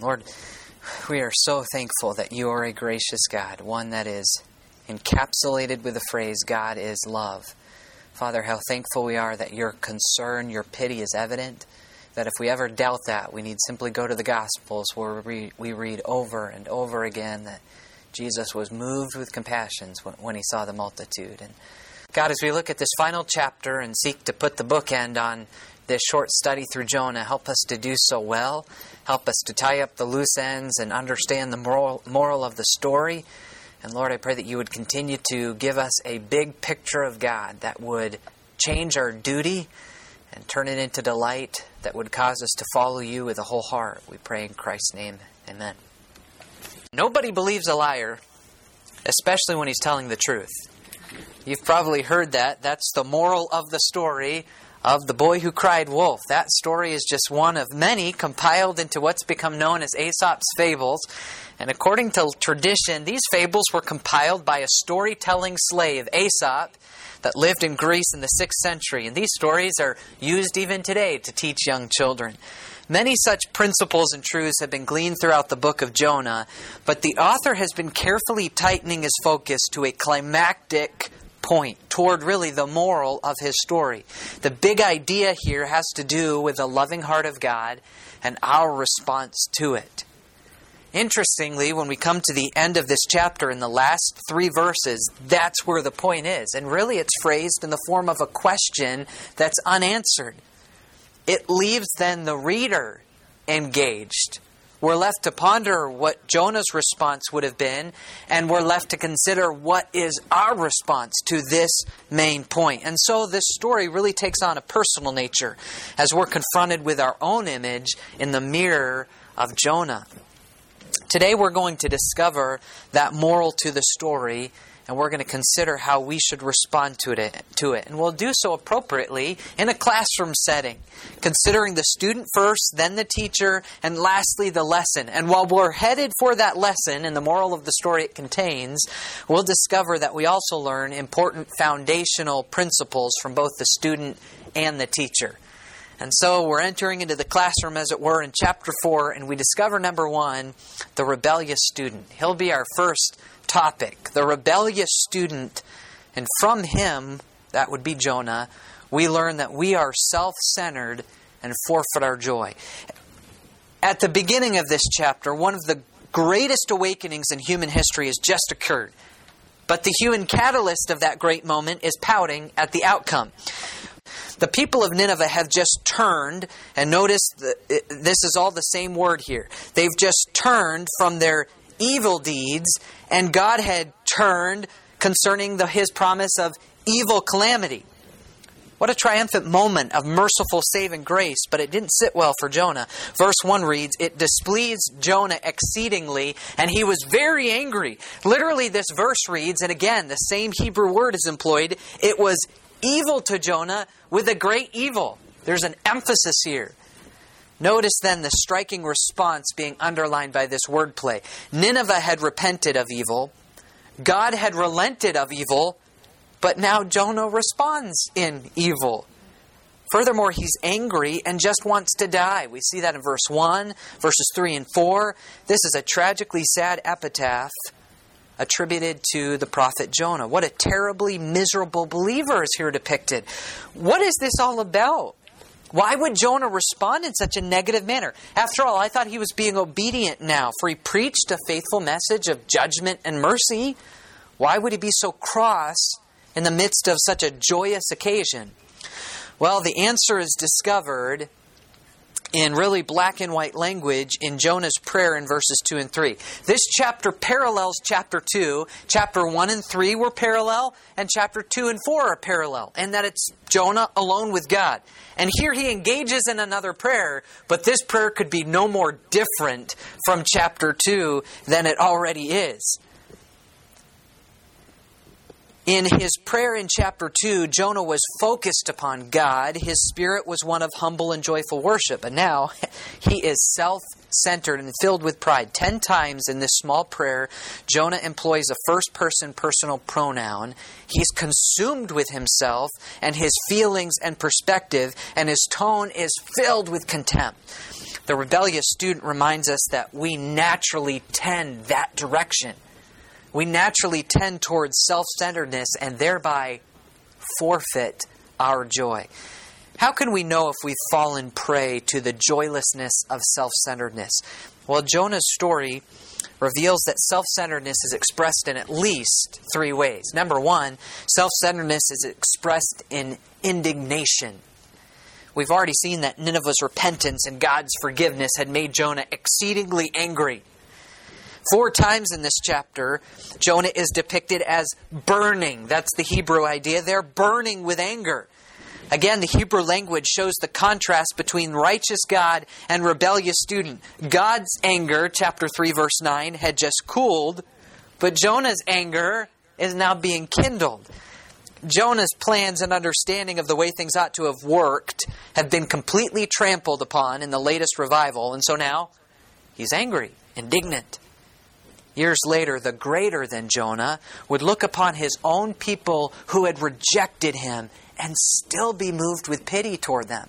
Lord, we are so thankful that you are a gracious God, one that is encapsulated with the phrase, God is love. Father, how thankful we are that your concern, your pity is evident, that if we ever doubt that, we need simply go to the Gospels where we read over and over again that Jesus was moved with compassions when he saw the multitude. And God, as we look at this final chapter and seek to put the bookend on this short study through Jonah, help us to do so well. Help us to tie up the loose ends and understand the moral of the story. And Lord, I pray that you would continue to give us a big picture of God that would change our duty and turn it into delight, that would cause us to follow you with a whole heart. We pray in Christ's name. Amen. Nobody believes a liar, especially when he's telling the truth. You've probably heard that. That's the moral of the story of the boy who cried wolf. That story is just one of many compiled into what's become known as Aesop's fables. And according to tradition, these fables were compiled by a storytelling slave, Aesop, that lived in Greece in the 6th century. And these stories are used even today to teach young children. Many such principles and truths have been gleaned throughout the book of Jonah, but the author has been carefully tightening his focus to a climactic point toward really the moral of his story. The big idea here has to do with the loving heart of God and our response to it. Interestingly, when we come to the end of this chapter in the last 3 verses, that's where the point is. And really it's phrased in the form of a question that's unanswered. It leaves then the reader engaged. We're left to ponder what Jonah's response would have been, and we're left to consider what is our response to this main point. And so this story really takes on a personal nature as we're confronted with our own image in the mirror of Jonah. Today we're going to discover that moral to the story, and we're going to consider how we should respond to it. And we'll do so appropriately in a classroom setting, considering the student first, then the teacher, and lastly the lesson. And while we're headed for that lesson and the moral of the story it contains, we'll discover that we also learn important foundational principles from both the student and the teacher. And so we're entering into the classroom, as it were, in chapter 4, and we discover, number 1, the rebellious student. He'll be our first topic, the rebellious student. And from him, that would be Jonah, we learn that we are self-centered and forfeit our joy. At the beginning of this chapter, one of the greatest awakenings in human history has just occurred. But the human catalyst of that great moment is pouting at the outcome. The people of Nineveh have just turned, and notice this is all the same word here. They've just turned from their evil deeds, and God had turned concerning His promise of evil calamity. What a triumphant moment of merciful saving grace, but it didn't sit well for Jonah. Verse 1 reads, "It displeased Jonah exceedingly, and he was very angry." Literally, this verse reads, and again, the same Hebrew word is employed, it was evil to Jonah with a great evil. There's an emphasis here. Notice then the striking response being underlined by this wordplay. Nineveh had repented of evil. God had relented of evil. But now Jonah responds in evil. Furthermore, he's angry and just wants to die. We see that in verse 1, verses 3 and 4. This is a tragically sad epitaph attributed to the prophet Jonah. What a terribly miserable believer is here depicted. What is this all about? Why would Jonah respond in such a negative manner? After all, I thought he was being obedient now, for he preached a faithful message of judgment and mercy. Why would he be so cross in the midst of such a joyous occasion? Well, the answer is discovered in really black and white language in Jonah's prayer in verses 2 and 3. This chapter parallels chapter 2. Chapter 1 and 3 were parallel, and chapter 2 and 4 are parallel, and that it's Jonah alone with God. And here he engages in another prayer, but this prayer could be no more different from chapter 2 than it already is. In his prayer in chapter 2, Jonah was focused upon God. His spirit was one of humble and joyful worship. And now he is self-centered and filled with pride. 10 times in this small prayer, Jonah employs a first-person personal pronoun. He's consumed with himself and his feelings and perspective, and his tone is filled with contempt. The rebellious student reminds us that we naturally tend that direction. We naturally tend towards self-centeredness and thereby forfeit our joy. How can we know if we've fallen prey to the joylessness of self-centeredness? Well, Jonah's story reveals that self-centeredness is expressed in at least 3 ways. Number 1, self-centeredness is expressed in indignation. We've already seen that Nineveh's repentance and God's forgiveness had made Jonah exceedingly angry. 4 times in this chapter, Jonah is depicted as burning. That's the Hebrew idea. They're burning with anger. Again, the Hebrew language shows the contrast between righteous God and rebellious student. God's anger, chapter 3, verse 9, had just cooled, but Jonah's anger is now being kindled. Jonah's plans and understanding of the way things ought to have worked have been completely trampled upon in the latest revival, and so now he's angry, indignant. Years later, the greater than Jonah would look upon his own people who had rejected him and still be moved with pity toward them.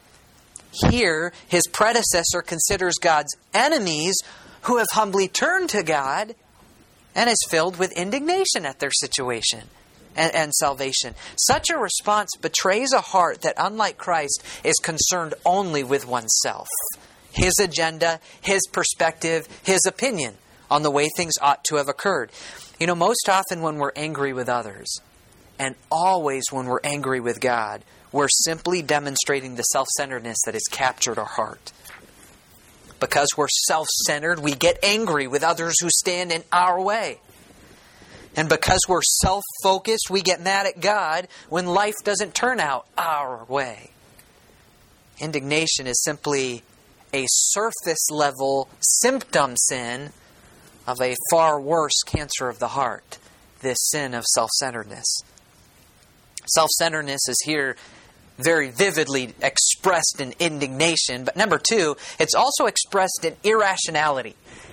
Here, his predecessor considers God's enemies who have humbly turned to God and is filled with indignation at their situation and salvation. Such a response betrays a heart that, unlike Christ, is concerned only with oneself, his agenda, his perspective, his opinion on the way things ought to have occurred. You know, most often when we're angry with others, and always when we're angry with God, we're simply demonstrating the self-centeredness that has captured our heart. Because we're self-centered, we get angry with others who stand in our way. And because we're self-focused, we get mad at God when life doesn't turn out our way. Indignation is simply a surface-level symptom sin of a far worse cancer of the heart, this sin of self-centeredness. Self-centeredness is here very vividly expressed in indignation. But number 2, it's also expressed in irrationality.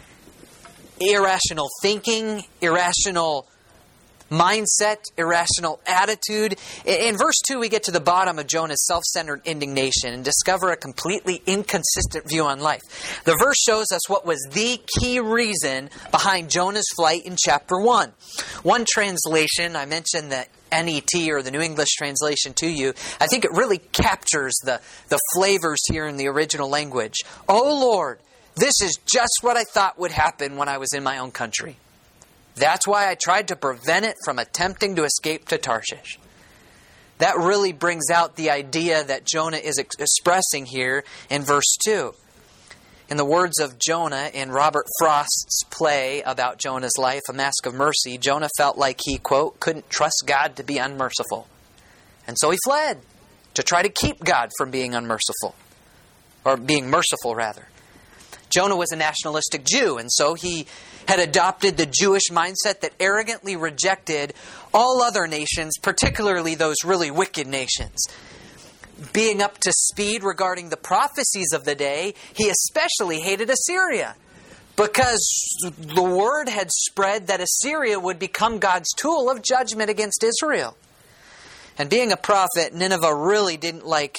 Irrational thinking, irrational mindset, irrational attitude. In verse 2, we get to the bottom of Jonah's self-centered indignation and discover a completely inconsistent view on life. The verse shows us what was the key reason behind Jonah's flight in chapter 1. One translation, I mentioned the NET or the New English Translation to you, I think it really captures the flavors here in the original language. "Oh Lord, this is just what I thought would happen when I was in my own country. That's why I tried to prevent it from attempting to escape to Tarshish." That really brings out the idea that Jonah is expressing here in verse 2. In the words of Jonah in Robert Frost's play about Jonah's life, A Mask of Mercy, Jonah felt like he, quote, couldn't trust God to be unmerciful. And so he fled to try to keep God from being unmerciful, or being merciful, rather. Jonah was a nationalistic Jew, and so he had adopted the Jewish mindset that arrogantly rejected all other nations, particularly those really wicked nations. Being up to speed regarding the prophecies of the day, he especially hated Assyria, because the word had spread that Assyria would become God's tool of judgment against Israel. And being a prophet, Jonah really didn't like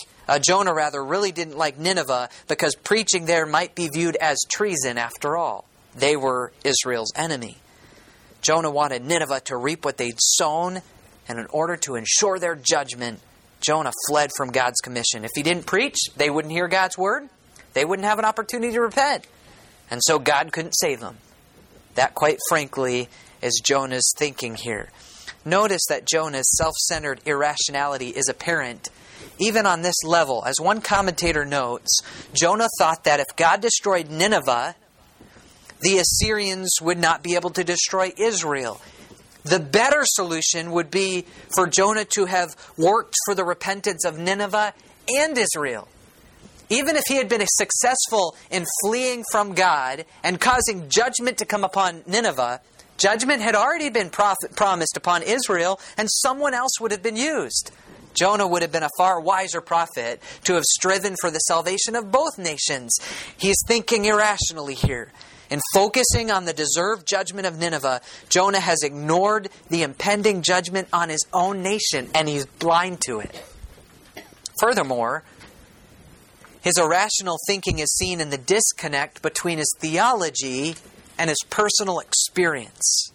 Nineveh, because preaching there might be viewed as treason after all. They were Israel's enemy. Jonah wanted Nineveh to reap what they'd sown, and in order to ensure their judgment, Jonah fled from God's commission. If he didn't preach, they wouldn't hear God's word. They wouldn't have an opportunity to repent. And so God couldn't save them. That, quite frankly, is Jonah's thinking here. Notice that Jonah's self-centered irrationality is apparent even on this level. As one commentator notes, Jonah thought that if God destroyed Nineveh, the Assyrians would not be able to destroy Israel. The better solution would be for Jonah to have worked for the repentance of Nineveh and Israel. Even if he had been successful in fleeing from God and causing judgment to come upon Nineveh, judgment had already been promised upon Israel, and someone else would have been used. Jonah would have been a far wiser prophet to have striven for the salvation of both nations. He's thinking irrationally here. In focusing on the deserved judgment of Nineveh, Jonah has ignored the impending judgment on his own nation, and he's blind to it. Furthermore, His irrational thinking is seen in the disconnect between his theology and his personal experience.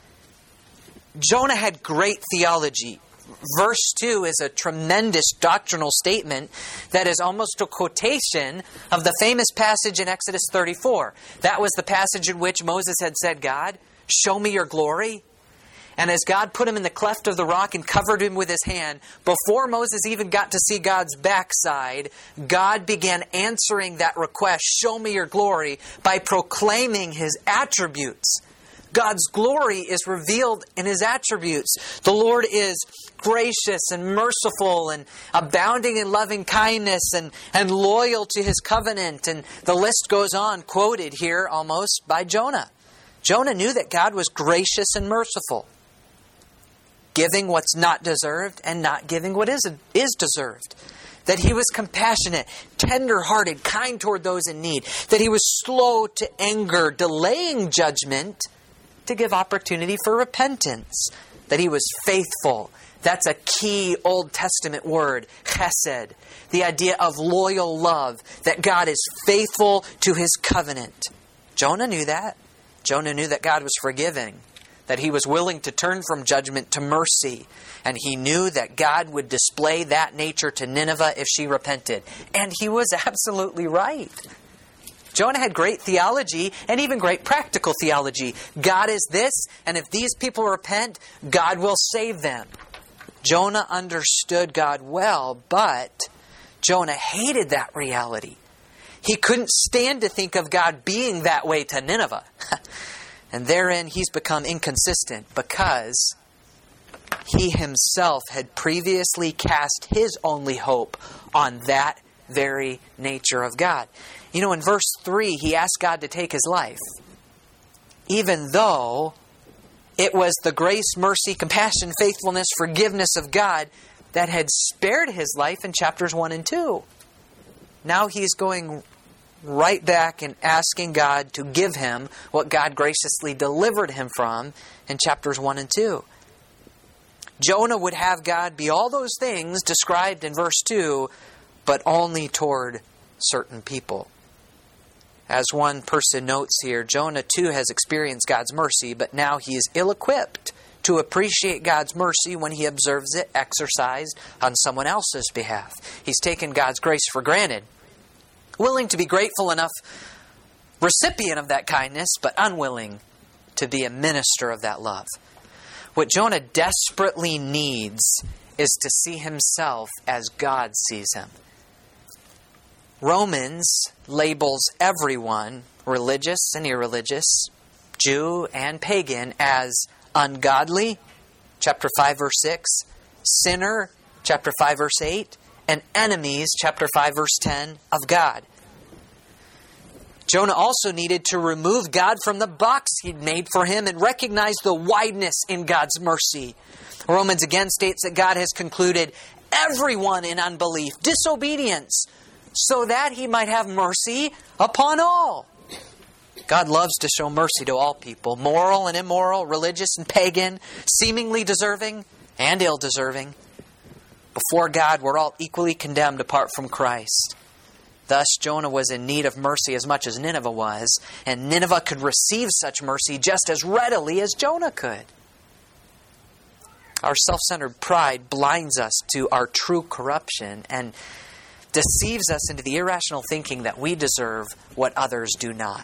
Jonah had great theology. Verse 2 is a tremendous doctrinal statement that is almost a quotation of the famous passage in Exodus 34. That was the passage in which Moses had said, God, show me your glory. And as God put him in the cleft of the rock and covered him with his hand, before Moses even got to see God's backside, God began answering that request, show me your glory, by proclaiming his attributes. God's glory is revealed in his attributes. The Lord is gracious and merciful and abounding in loving kindness and loyal to his covenant. And the list goes on, quoted here almost by Jonah. Jonah knew that God was gracious and merciful, giving what's not deserved and not giving what is deserved. That he was compassionate, tender-hearted, kind toward those in need. That he was slow to anger, delaying judgment to give opportunity for repentance. That he was faithful. That's a key Old Testament word, chesed. The idea of loyal love. That God is faithful to his covenant. Jonah knew that. Jonah knew that God was forgiving. That he was willing to turn from judgment to mercy. And he knew that God would display that nature to Nineveh if she repented. And he was absolutely right. Jonah had great theology and even great practical theology. God is this, and if these people repent, God will save them. Jonah understood God well, but Jonah hated that reality. He couldn't stand to think of God being that way to Nineveh. And therein he's become inconsistent because he himself had previously cast his only hope on that very nature of God. You know, in verse 3, he asked God to take his life, even though it was the grace, mercy, compassion, faithfulness, forgiveness of God that had spared his life in chapters 1 and 2. Now he's going right back and asking God to give him what God graciously delivered him from in chapters 1 and 2. Jonah would have God be all those things described in verse 2, but only toward certain people. As one person notes here, Jonah too has experienced God's mercy, but now he is ill-equipped to appreciate God's mercy when he observes it exercised on someone else's behalf. He's taken God's grace for granted, willing to be grateful enough recipient of that kindness, but unwilling to be a minister of that love. What Jonah desperately needs is to see himself as God sees him. Romans labels everyone, religious and irreligious, Jew and pagan, as ungodly, chapter 5, verse 6, sinner, chapter 5, verse 8, and enemies, chapter 5, verse 10, of God. Jonah also needed to remove God from the box he'd made for him and recognize the wideness in God's mercy. Romans again states that God has concluded everyone in unbelief, disobedience, so that he might have mercy upon all. God loves to show mercy to all people, moral and immoral, religious and pagan, seemingly deserving and ill-deserving. Before God, we're all equally condemned apart from Christ. Thus, Jonah was in need of mercy as much as Nineveh was, and Nineveh could receive such mercy just as readily as Jonah could. Our self-centered pride blinds us to our true corruption and deceives us into the irrational thinking that we deserve what others do not.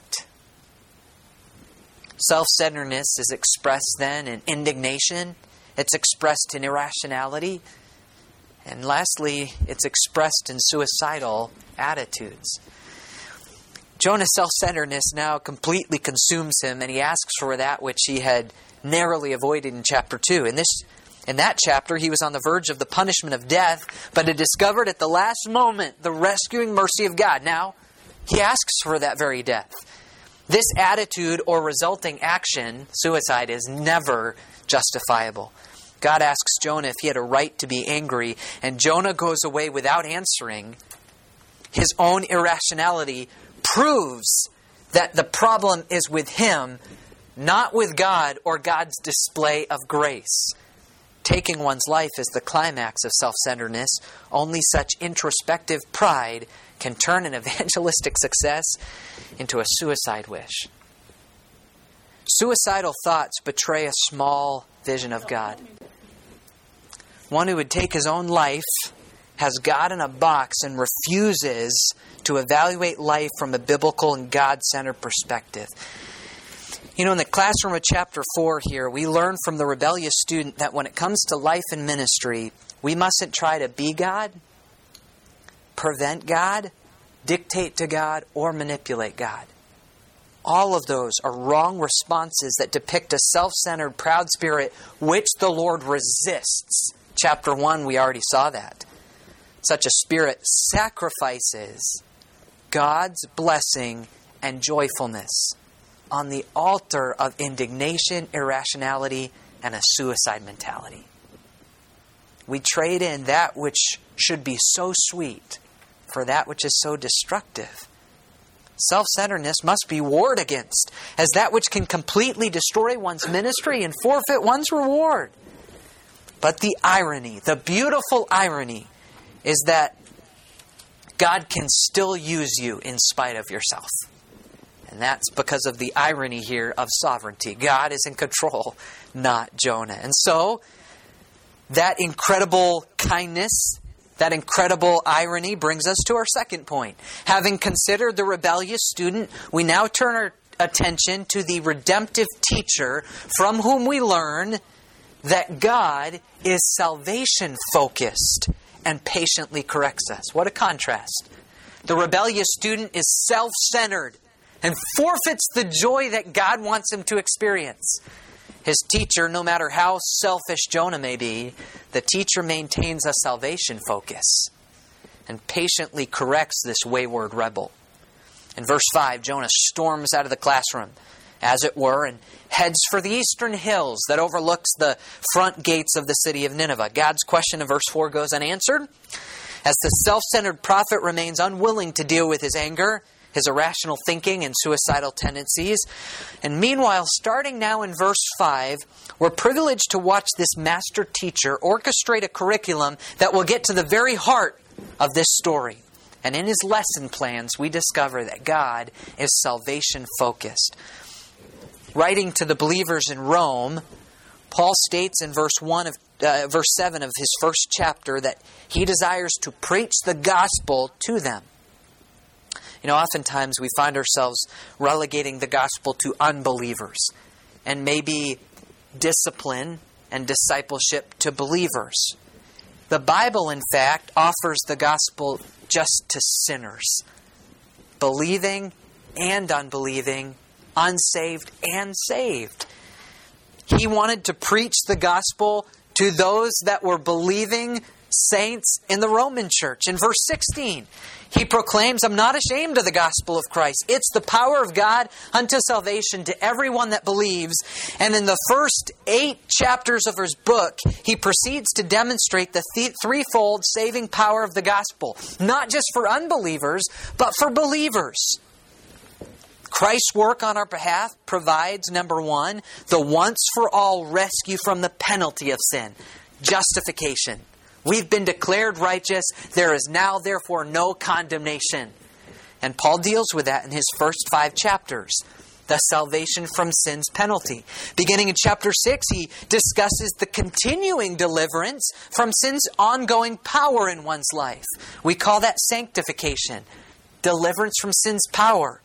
Self-centeredness is expressed then in indignation. It's expressed in irrationality. And lastly, it's expressed in suicidal attitudes. Jonah's self-centeredness now completely consumes him, and he asks for that which he had narrowly avoided in chapter 2. In that chapter, he was on the verge of the punishment of death, but had discovered at the last moment the rescuing mercy of God. Now, he asks for that very death. This attitude or resulting action, suicide, is never justifiable. God asks Jonah if he had a right to be angry, and Jonah goes away without answering. His own irrationality proves that the problem is with him, not with God or God's display of grace. Taking one's life is the climax of self-centeredness. Only such introspective pride can turn an evangelistic success into a suicide wish. Suicidal thoughts betray a small vision of God. One who would take his own life has God in a box and refuses to evaluate life from a biblical and God-centered perspective. In the classroom of chapter 4 here, we learn from the rebellious student that when it comes to life and ministry, we mustn't try to be God, prevent God, dictate to God, or manipulate God. All of those are wrong responses that depict a self-centered, proud spirit which the Lord resists. Chapter 1, we already saw that. Such a spirit sacrifices God's blessing and joyfulness on the altar of indignation, irrationality, and a suicide mentality. We trade in that which should be so sweet for that which is so destructive. Self-centeredness must be warred against as that which can completely destroy one's ministry and forfeit one's reward. But the irony, the beautiful irony, is that God can still use you in spite of yourself. And that's because of the irony here of sovereignty. God is in control, not Jonah. And so, that incredible kindness, that incredible irony brings us to our second point. Having considered the rebellious student, we now turn our attention to the redemptive teacher from whom we learn that God is salvation-focused and patiently corrects us. What a contrast. The rebellious student is self-centered and forfeits the joy that God wants him to experience. His teacher, no matter how selfish Jonah may be, the teacher maintains a salvation focus and patiently corrects this wayward rebel. In verse 5, Jonah storms out of the classroom, as it were, and heads for the eastern hills that overlooks the front gates of the city of Nineveh. God's question in verse 4 goes unanswered, as the self-centered prophet remains unwilling to deal with his anger, his irrational thinking, and suicidal tendencies. And meanwhile, starting now in verse 5, we're privileged to watch this master teacher orchestrate a curriculum that will get to the very heart of this story. And in his lesson plans, we discover that God is salvation-focused. Writing to the believers in Rome, Paul states in verse 7 of his first chapter that he desires to preach the gospel to them. Oftentimes we find ourselves relegating the gospel to unbelievers and maybe discipline and discipleship to believers. The Bible, in fact, offers the gospel just to sinners, believing and unbelieving, unsaved and saved. He wanted to preach the gospel to those that were believing saints in the Roman church. In verse 16, he proclaims, "I'm not ashamed of the gospel of Christ. It's the power of God unto salvation to everyone that believes." And in the first 8 chapters of his book, he proceeds to demonstrate the threefold saving power of the gospel, not just for unbelievers, but for believers. Christ's work on our behalf provides, number 1, the once-for-all rescue from the penalty of sin, justification. We've been declared righteous. There is now, therefore, no condemnation. And Paul deals with that in his first 5 chapters. The salvation from sin's penalty. Beginning in chapter 6, he discusses the continuing deliverance from sin's ongoing power in one's life. We call that sanctification. Deliverance from sin's power.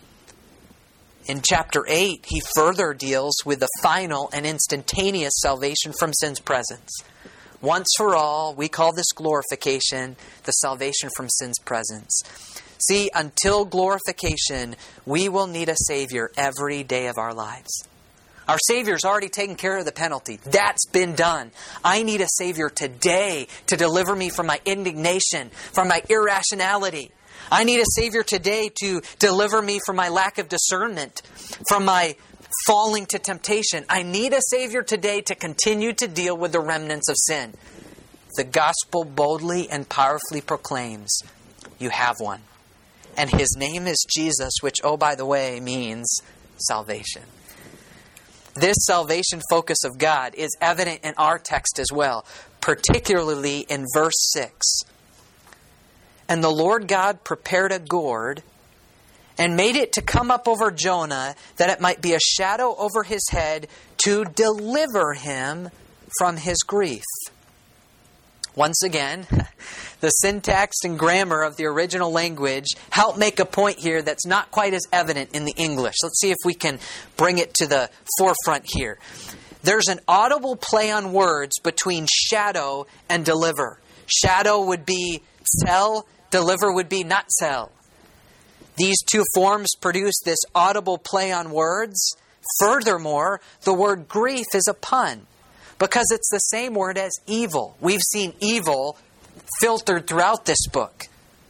In chapter 8, he further deals with the final and instantaneous salvation from sin's presence. Once for all, we call this glorification, the salvation from sin's presence. See, until glorification, we will need a Savior every day of our lives. Our Savior's already taken care of the penalty. That's been done. I need a Savior today to deliver me from my indignation, from my irrationality. I need a Savior today to deliver me from my lack of discernment, from my falling to temptation. I need a Savior today to continue to deal with the remnants of sin. The gospel boldly and powerfully proclaims, you have one. And His name is Jesus, which, oh, by the way, means salvation. This salvation focus of God is evident in our text as well, particularly in verse 6. And the Lord God prepared a gourd and made it to come up over Jonah, that it might be a shadow over his head to deliver him from his grief. Once again, the syntax and grammar of the original language help make a point here that's not quite as evident in the English. Let's see if we can bring it to the forefront here. There's an audible play on words between shadow and deliver. Shadow would be tell, deliver would be not tell. These two forms produce this audible play on words. Furthermore, the word grief is a pun, because it's the same word as evil. We've seen evil filtered throughout this book.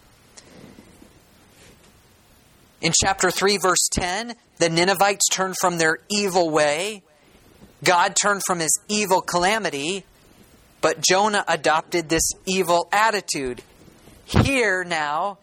In chapter 3, verse 10, the Ninevites turned from their evil way. God turned from his evil calamity, but Jonah adopted this evil attitude. Here now,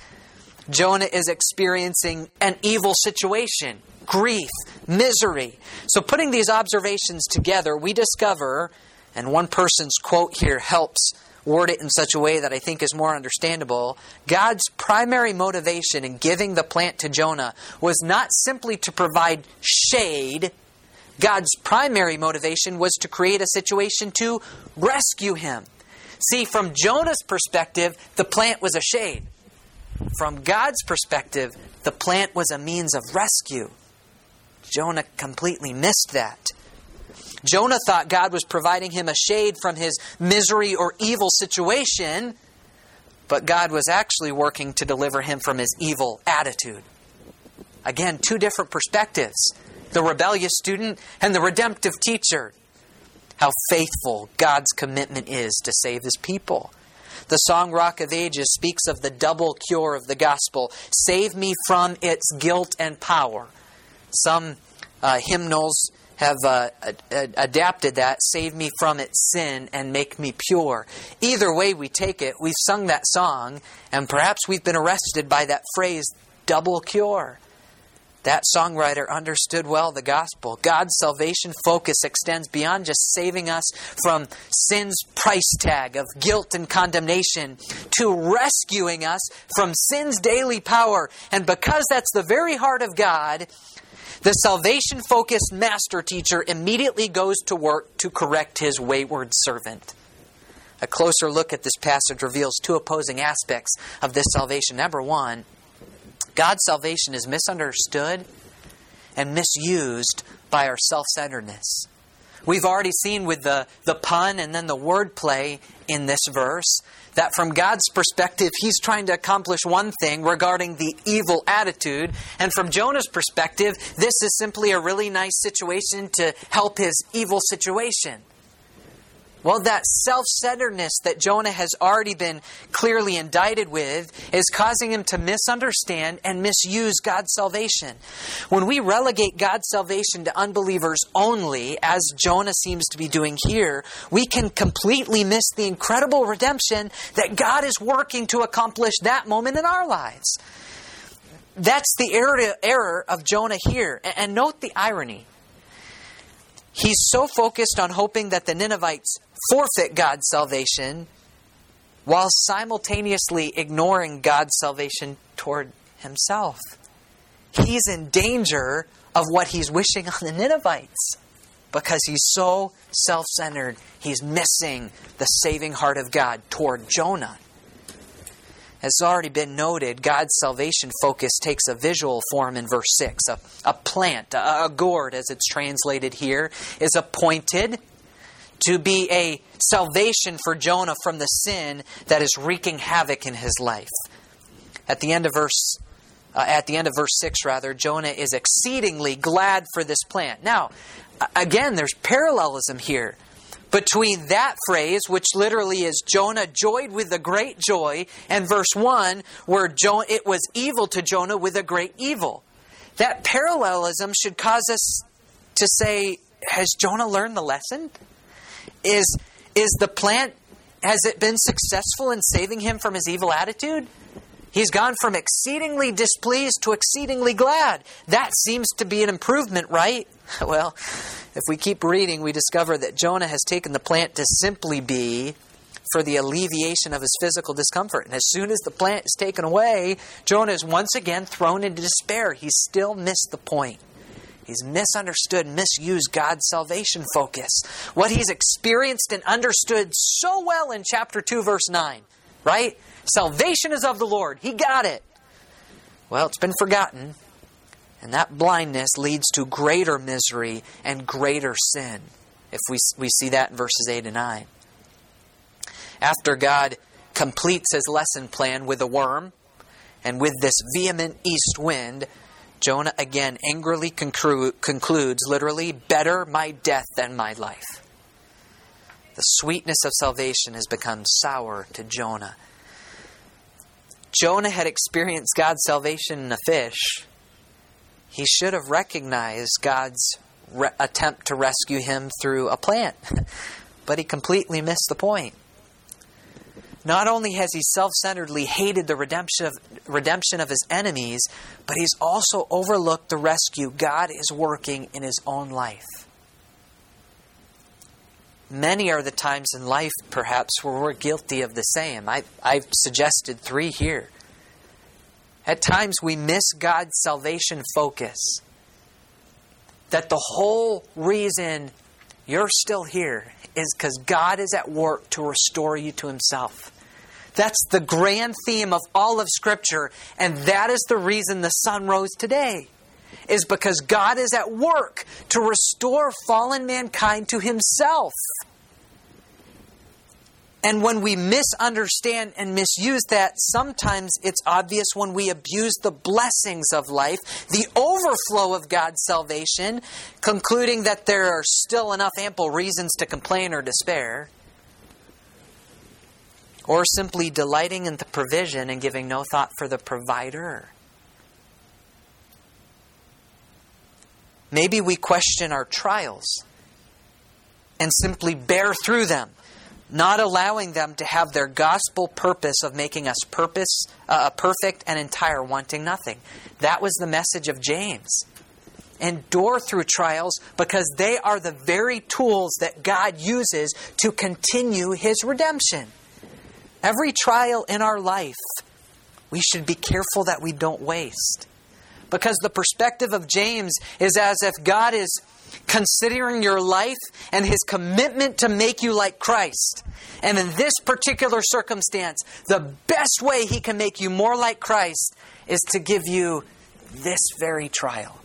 Jonah is experiencing an evil situation, grief, misery. So putting these observations together, we discover, and one person's quote here helps word it in such a way that I think is more understandable, God's primary motivation in giving the plant to Jonah was not simply to provide shade. God's primary motivation was to create a situation to rescue him. See, from Jonah's perspective, the plant was a shade. From God's perspective, the plant was a means of rescue. Jonah completely missed that. Jonah thought God was providing him a shade from his misery or evil situation, but God was actually working to deliver him from his evil attitude. Again, two different perspectives. The rebellious student and the redemptive teacher. How faithful God's commitment is to save his people. The song Rock of Ages speaks of the double cure of the gospel. Save me from its guilt and power. Some hymnals have adapted that. Save me from its sin and make me pure. Either way we take it, we've sung that song, and perhaps we've been arrested by that phrase, double cure. That songwriter understood well the gospel. God's salvation focus extends beyond just saving us from sin's price tag of guilt and condemnation to rescuing us from sin's daily power. And because that's the very heart of God, the salvation-focused master teacher immediately goes to work to correct his wayward servant. A closer look at this passage reveals two opposing aspects of this salvation. Number one, God's salvation is misunderstood and misused by our self-centeredness. We've already seen with the pun and then the wordplay in this verse that from God's perspective, He's trying to accomplish one thing regarding the evil attitude. And from Jonah's perspective, this is simply a really nice situation to help his evil situation. Well, that self-centeredness that Jonah has already been clearly indicted with is causing him to misunderstand and misuse God's salvation. When we relegate God's salvation to unbelievers only, as Jonah seems to be doing here, we can completely miss the incredible redemption that God is working to accomplish that moment in our lives. That's the error of Jonah here. And note the irony. He's so focused on hoping that the Ninevites forfeit God's salvation while simultaneously ignoring God's salvation toward himself. He's in danger of what he's wishing on the Ninevites because he's so self-centered. He's missing the saving heart of God toward Jonah. As already been noted, God's salvation focus takes a visual form in verse 6. A plant, a gourd as it's translated here, is appointed to be a salvation for Jonah from the sin that is wreaking havoc in his life. At the end of verse 6, Jonah is exceedingly glad for this plant. Now, again, there's parallelism here between that phrase, which literally is Jonah joyed with a great joy, and verse 1, where it was evil to Jonah with a great evil. That parallelism should cause us to say, has Jonah learned the lesson? Is the plant, has it been successful in saving him from his evil attitude? He's gone from exceedingly displeased to exceedingly glad. That seems to be an improvement, right? Well, if we keep reading, we discover that Jonah has taken the plant to simply be for the alleviation of his physical discomfort. And as soon as the plant is taken away, Jonah is once again thrown into despair. He's still missed the point. He's misunderstood, misused God's salvation focus. What he's experienced and understood so well in chapter 2, verse 9. Right? Salvation is of the Lord. He got it. Well, it's been forgotten. And that blindness leads to greater misery and greater sin. If we see that in verses 8 and 9. After God completes his lesson plan with a worm and with this vehement east wind, Jonah again angrily concludes, literally, better my death than my life. The sweetness of salvation has become sour to Jonah. Jonah had experienced God's salvation in a fish. He should have recognized God's attempt to rescue him through a plant. But he completely missed the point. Not only has he self-centeredly hated the redemption of his enemies, but he's also overlooked the rescue God is working in his own life. Many are the times in life, perhaps, where we're guilty of the same. I've suggested 3 here. At times we miss God's salvation focus. That the whole reason you're still here is because God is at work to restore you to himself. That's the grand theme of all of Scripture, and that is the reason the sun rose today, is because God is at work to restore fallen mankind to himself. And when we misunderstand and misuse that, sometimes it's obvious when we abuse the blessings of life, the overflow of God's salvation, concluding that there are still enough ample reasons to complain or despair, or simply delighting in the provision and giving no thought for the provider. Maybe we question our trials and simply bear through them, not allowing them to have their gospel purpose of making us perfect and entire, wanting nothing. That was the message of James. Endure through trials because they are the very tools that God uses to continue his redemption. Every trial in our life, we should be careful that we don't waste. Because the perspective of James is as if God is considering your life and his commitment to make you like Christ. And in this particular circumstance, the best way he can make you more like Christ is to give you this very trial.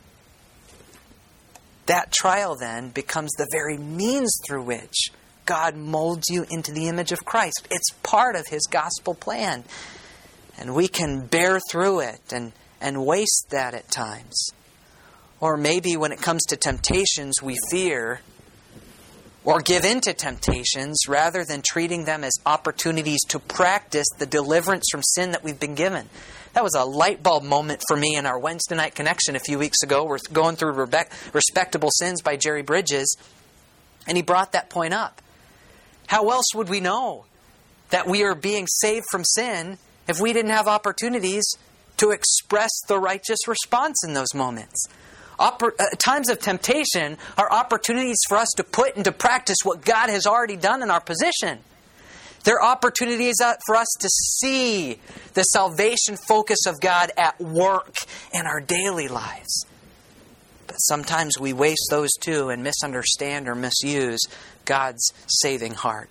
That trial then becomes the very means through which God molds you into the image of Christ. It's part of his gospel plan. And we can bear through it and waste that at times. Or maybe when it comes to temptations, we fear or give in to temptations rather than treating them as opportunities to practice the deliverance from sin that we've been given. That was a light bulb moment for me in our Wednesday night connection a few weeks ago. We're going through Respectable Sins by Jerry Bridges, and he brought that point up. How else would we know that we are being saved from sin if we didn't have opportunities to express the righteous response in those moments? Times of temptation are opportunities for us to put into practice what God has already done in our position. They're opportunities for us to see the salvation focus of God at work in our daily lives. But sometimes we waste those too and misunderstand or misuse God's saving heart.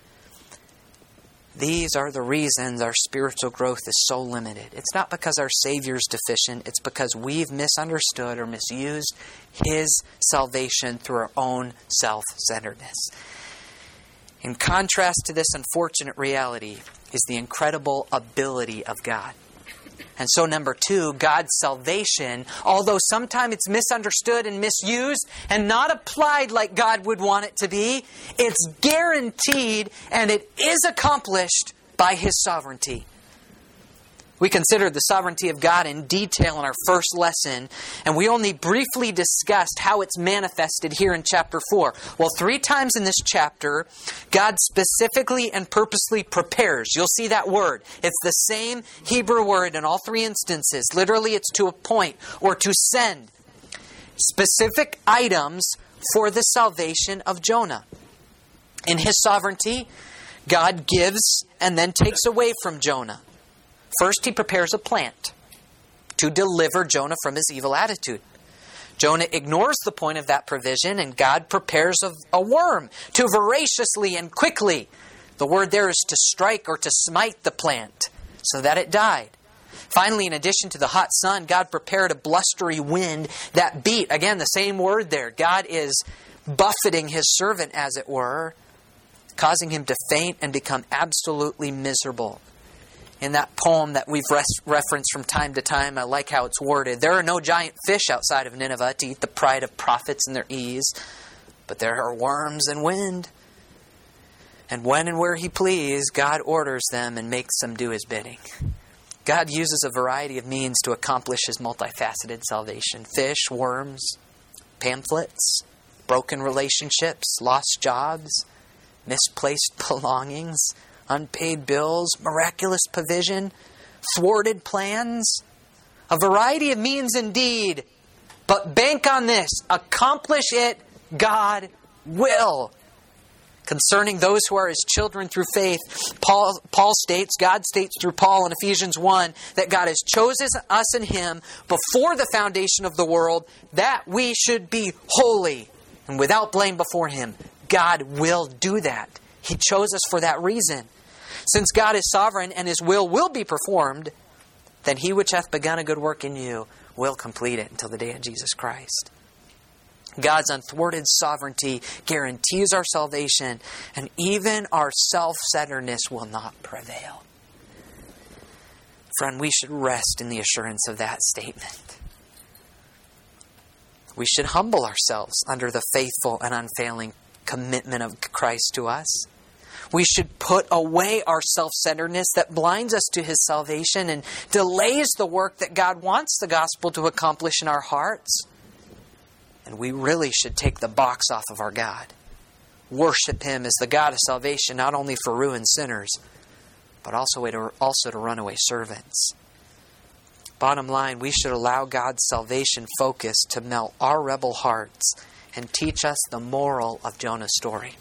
These are the reasons our spiritual growth is so limited. It's not because our Savior is deficient. It's because we've misunderstood or misused his salvation through our own self-centeredness. In contrast to this unfortunate reality is the incredible ability of God. And so, number 2, God's salvation, although sometimes it's misunderstood and misused and not applied like God would want it to be, it's guaranteed and it is accomplished by his sovereignty. We considered the sovereignty of God in detail in our first lesson, and we only briefly discussed how it's manifested here in chapter 4. Well, 3 times in this chapter, God specifically and purposely prepares. You'll see that word. It's the same Hebrew word in all 3 instances. Literally, it's to appoint or to send specific items for the salvation of Jonah. In his sovereignty, God gives and then takes away from Jonah. First, he prepares a plant to deliver Jonah from his evil attitude. Jonah ignores the point of that provision, and God prepares a worm to voraciously and quickly, the word there is to strike or to smite the plant, so that it died. Finally, in addition to the hot sun, God prepared a blustery wind that beat. Again, the same word there. God is buffeting his servant, as it were, causing him to faint and become absolutely miserable. In that poem that we've referenced from time to time, I like how it's worded. There are no giant fish outside of Nineveh to eat the pride of prophets in their ease, but there are worms and wind. And when and where he please, God orders them and makes them do his bidding. God uses a variety of means to accomplish his multifaceted salvation. Fish, worms, pamphlets, broken relationships, lost jobs, misplaced belongings, unpaid bills, miraculous provision, thwarted plans. A variety of means indeed. But bank on this. Accomplish it, God will. Concerning those who are his children through faith, God states through Paul in Ephesians 1 that God has chosen us in him before the foundation of the world that we should be holy and without blame before him. God will do that. He chose us for that reason. Since God is sovereign and his will be performed, then he which hath begun a good work in you will complete it until the day of Jesus Christ. God's unthwarted sovereignty guarantees our salvation, and even our self-centeredness will not prevail. Friend, we should rest in the assurance of that statement. We should humble ourselves under the faithful and unfailing commitment of Christ to us. We should put away our self-centeredness that blinds us to his salvation and delays the work that God wants the gospel to accomplish in our hearts. And we really should take the box off of our God. Worship him as the God of salvation, not only for ruined sinners, but also to runaway servants. Bottom line, we should allow God's salvation focus to melt our rebel hearts and teach us the moral of Jonah's story.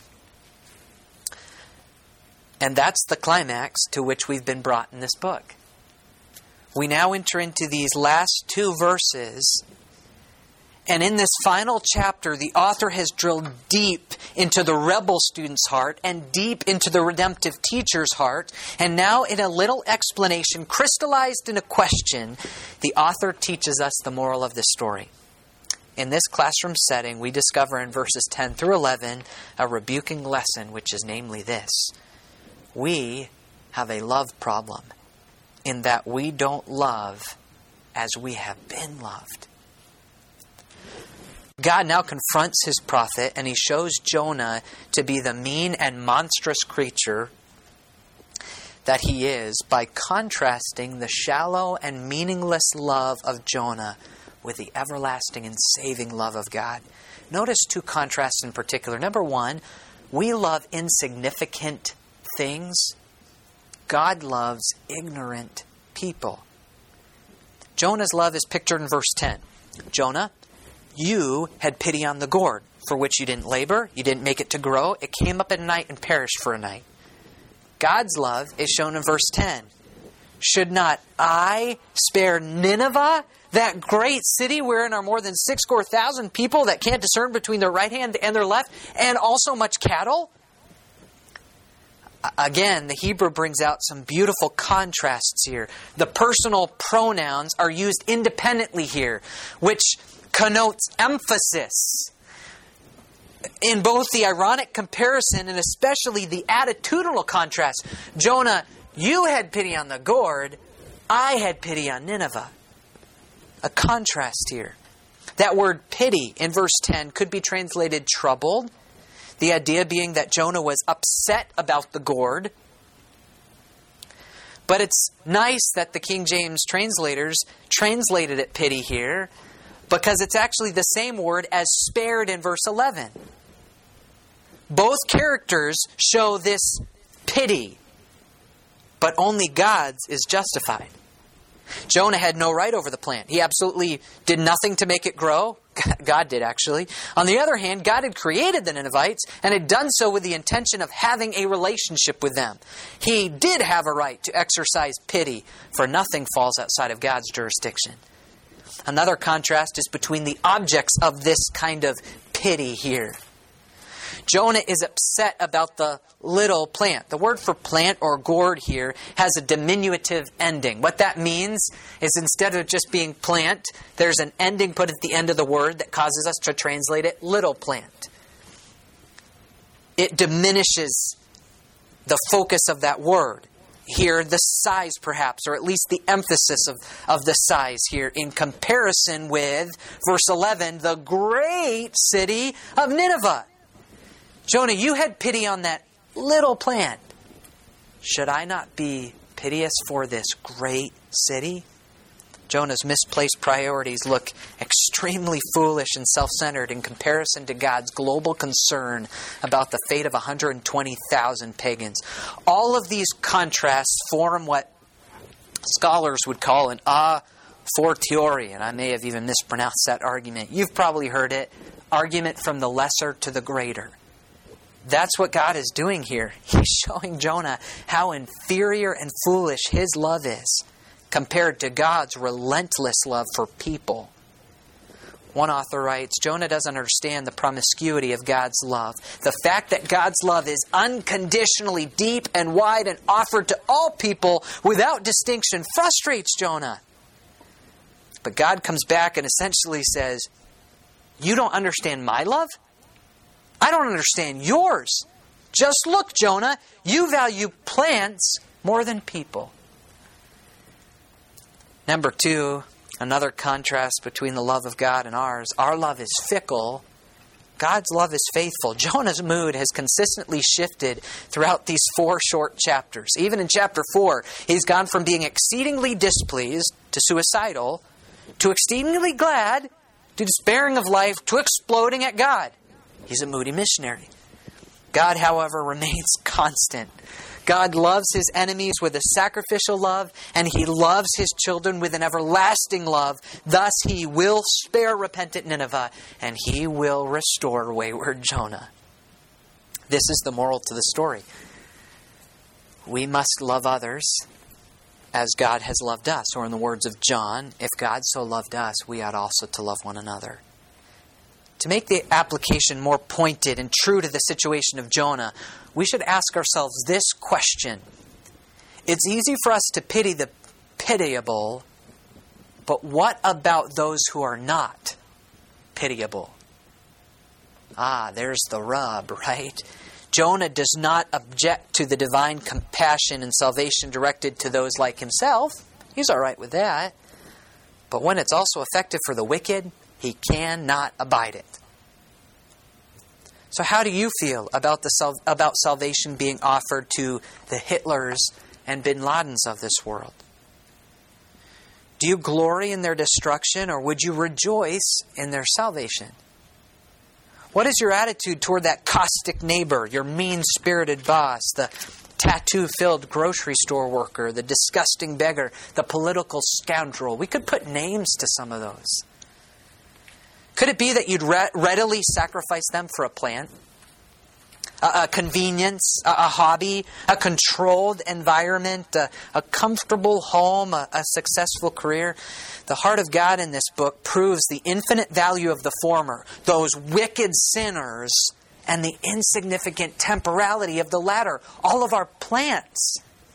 And that's the climax to which we've been brought in this book. We now enter into these last two verses. And in this final chapter, the author has drilled deep into the rebel student's heart and deep into the redemptive teacher's heart. And now in a little explanation, crystallized in a question, the author teaches us the moral of this story. In this classroom setting, we discover in verses 10 through 11 a rebuking lesson, which is namely this. We have a love problem in that we don't love as we have been loved. God now confronts his prophet, and he shows Jonah to be the mean and monstrous creature that he is by contrasting the shallow and meaningless love of Jonah with the everlasting and saving love of God. Notice two contrasts in particular. Number one, we love insignificant things. God loves ignorant people. Jonah's love is pictured in verse 10. Jonah, you had pity on the gourd, for which you didn't labor, you didn't make it to grow, it came up at night and perished for a night. God's love is shown in verse 10. Should not I spare Nineveh, that great city wherein are more than 6,000 people that can't discern between their right hand and their left, and also much cattle? Again, the Hebrew brings out some beautiful contrasts here. The personal pronouns are used independently here, which connotes emphasis. In both the ironic comparison and especially the attitudinal contrast. Jonah, you had pity on the gourd, I had pity on Nineveh. A contrast here. That word pity in verse 10 could be translated troubled. The idea being that Jonah was upset about the gourd. But it's nice that the King James translators translated it pity here, because it's actually the same word as spared in verse 11. Both characters show this pity, but only God's is justified. Jonah had no right over the plant. He absolutely did nothing to make it grow. God did, actually. On the other hand, God had created the Ninevites and had done so with the intention of having a relationship with them. He did have a right to exercise pity, for nothing falls outside of God's jurisdiction. Another contrast is between the objects of this kind of pity here. Jonah is upset about the little plant. The word for plant or gourd here has a diminutive ending. What that means is instead of just being plant, there's an ending put at the end of the word that causes us to translate it little plant. It diminishes the focus of that word. Here, the size perhaps, or at least the emphasis of the size here in comparison with, verse 11, the great city of Nineveh. Jonah, you had pity on that little plant. Should I not be piteous for this great city? Jonah's misplaced priorities look extremely foolish and self-centered in comparison to God's global concern about the fate of 120,000 pagans. All of these contrasts form what scholars would call an a fortiori, and I may have even mispronounced that argument. You've probably heard it, argument from the lesser to the greater. That's what God is doing here. He's showing Jonah how inferior and foolish his love is compared to God's relentless love for people. One author writes, Jonah doesn't understand the promiscuity of God's love. The fact that God's love is unconditionally deep and wide and offered to all people without distinction frustrates Jonah. But God comes back and essentially says, you don't understand my love? I don't understand yours. Just look, Jonah, you value plants more than people. Number two, another contrast between the love of God and ours. Our love is fickle. God's love is faithful. Jonah's mood has consistently shifted throughout these 4 short chapters. Even in chapter 4, he's gone from being exceedingly displeased to suicidal, to exceedingly glad, to despairing of life, to exploding at God. He's a moody missionary. God, however, remains constant. God loves His enemies with a sacrificial love, and He loves His children with an everlasting love. Thus, He will spare repentant Nineveh, and He will restore wayward Jonah. This is the moral to the story. We must love others as God has loved us. Or in the words of John, if God so loved us, we ought also to love one another. To make the application more pointed and true to the situation of Jonah, we should ask ourselves this question. It's easy for us to pity the pitiable, but what about those who are not pitiable? There's the rub, right? Jonah does not object to the divine compassion and salvation directed to those like himself. He's all right with that. But when it's also effective for the wicked, he cannot abide it. So how do you feel about salvation being offered to the Hitlers and Bin Ladens of this world? Do you glory in their destruction, or would you rejoice in their salvation? What is your attitude toward that caustic neighbor, your mean-spirited boss, the tattoo-filled grocery store worker, the disgusting beggar, the political scoundrel? We could put names to some of those. Could it be that you'd readily sacrifice them for a plant, a convenience, a hobby, a controlled environment, a comfortable home, a successful career? The heart of God in this book proves the infinite value of the former, those wicked sinners, and the insignificant temporality of the latter, all of our plants.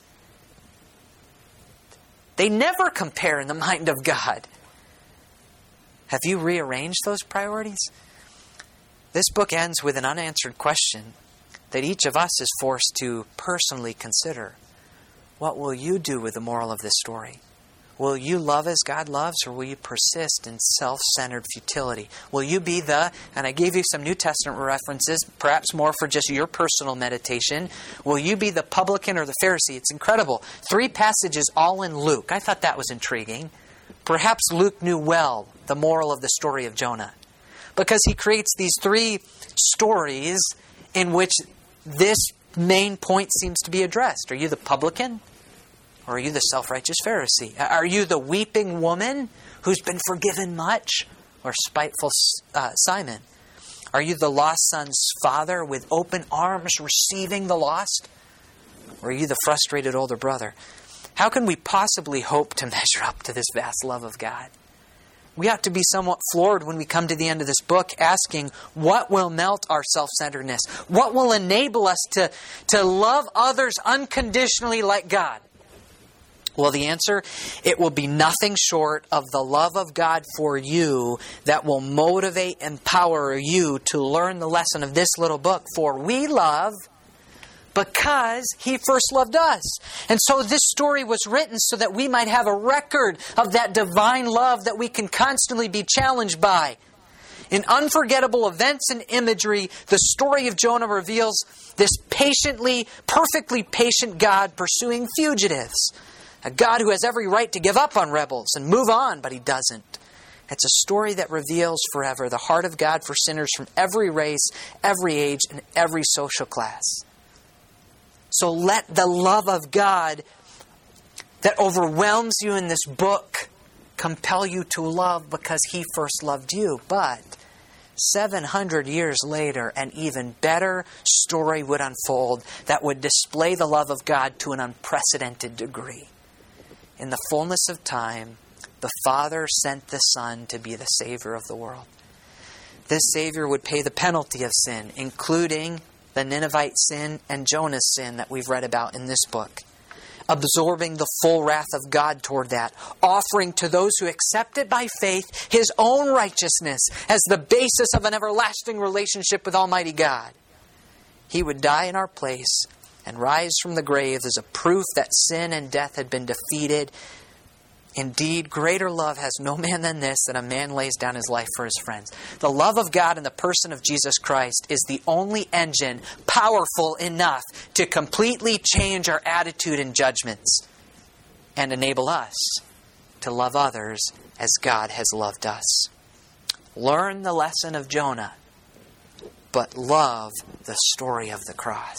They never compare in the mind of God. Have you rearranged those priorities? This book ends with an unanswered question that each of us is forced to personally consider. What will you do with the moral of this story? Will you love as God loves, or will you persist in self-centered futility? Will you be and I gave you some New Testament references, perhaps more for just your personal meditation, will you be the publican or the Pharisee? It's incredible. 3 passages all in Luke. I thought that was intriguing. Perhaps Luke knew well the moral of the story of Jonah, because he creates these 3 stories in which this main point seems to be addressed. Are you the publican, or are you the self-righteous Pharisee? Are you the weeping woman who's been forgiven much, or spiteful Simon? Are you the lost son's father with open arms receiving the lost? Or are you the frustrated older brother? How can we possibly hope to measure up to this vast love of God? We ought to be somewhat floored when we come to the end of this book asking, what will melt our self-centeredness? What will enable us to love others unconditionally like God? Well, the answer, it will be nothing short of the love of God for you that will motivate and empower you to learn the lesson of this little book. For we love because He first loved us. And so this story was written so that we might have a record of that divine love that we can constantly be challenged by. In unforgettable events and imagery, the story of Jonah reveals this perfectly patient God pursuing fugitives. A God who has every right to give up on rebels and move on, but He doesn't. It's a story that reveals forever the heart of God for sinners from every race, every age, and every social class. So let the love of God that overwhelms you in this book compel you to love because He first loved you. But 700 years later, an even better story would unfold that would display the love of God to an unprecedented degree. In the fullness of time, the Father sent the Son to be the Savior of the world. This Savior would pay the penalty of sin, including the Ninevite sin and Jonah's sin that we've read about in this book, absorbing the full wrath of God toward that, offering to those who accept it by faith His own righteousness as the basis of an everlasting relationship with Almighty God. He would die in our place and rise from the grave as a proof that sin and death had been defeated. Indeed, greater love has no man than this, that a man lays down his life for his friends. The love of God in the person of Jesus Christ is the only engine powerful enough to completely change our attitude and judgments and enable us to love others as God has loved us. Learn the lesson of Jonah, but love the story of the cross.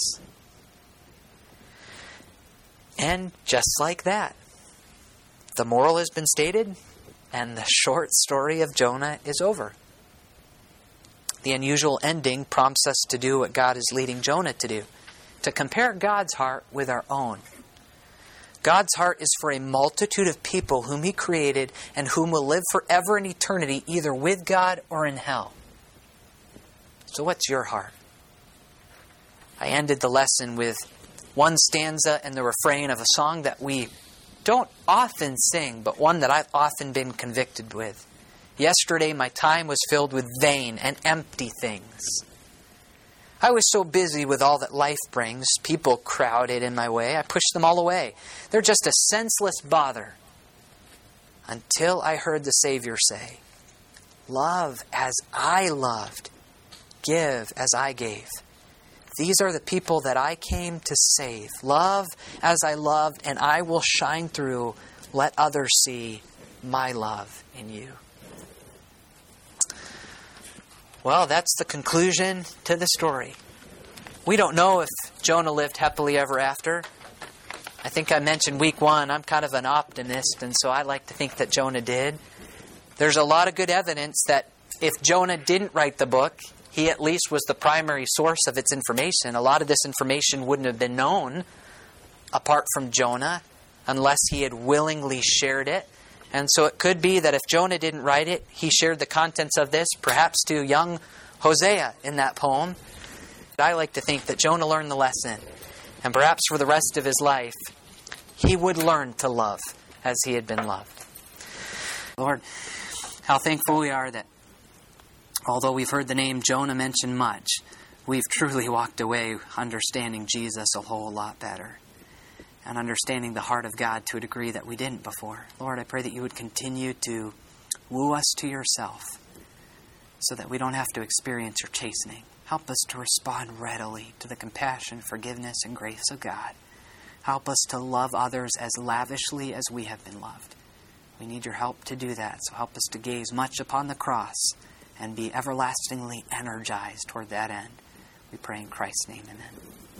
And just like that, the moral has been stated, and the short story of Jonah is over. The unusual ending prompts us to do what God is leading Jonah to do, to compare God's heart with our own. God's heart is for a multitude of people whom He created and whom will live forever in eternity, either with God or in hell. So what's your heart? I ended the lesson with one stanza and the refrain of a song that we don't often sing, but one that I've often been convicted with. Yesterday my time was filled with vain and empty things. I was so busy with all that life brings, people crowded in my way, I pushed them all away. They're just a senseless bother. Until I heard the Savior say, "Love as I loved, give as I gave." These are the people that I came to save. Love as I loved, and I will shine through. Let others see my love in you. Well, that's the conclusion to the story. We don't know if Jonah lived happily ever after. I think I mentioned week 1, I'm kind of an optimist, and so I like to think that Jonah did. There's a lot of good evidence that if Jonah didn't write the book, he at least was the primary source of its information. A lot of this information wouldn't have been known apart from Jonah unless he had willingly shared it. And so it could be that if Jonah didn't write it, he shared the contents of this perhaps to young Hosea in that poem. I like to think that Jonah learned the lesson, and perhaps for the rest of his life, he would learn to love as he had been loved. Lord, how thankful we are that although we've heard the name Jonah mentioned much, we've truly walked away understanding Jesus a whole lot better and understanding the heart of God to a degree that we didn't before. Lord, I pray that you would continue to woo us to yourself so that we don't have to experience your chastening. Help us to respond readily to the compassion, forgiveness, and grace of God. Help us to love others as lavishly as we have been loved. We need your help to do that, so help us to gaze much upon the cross and be everlastingly energized toward that end. We pray in Christ's name, amen.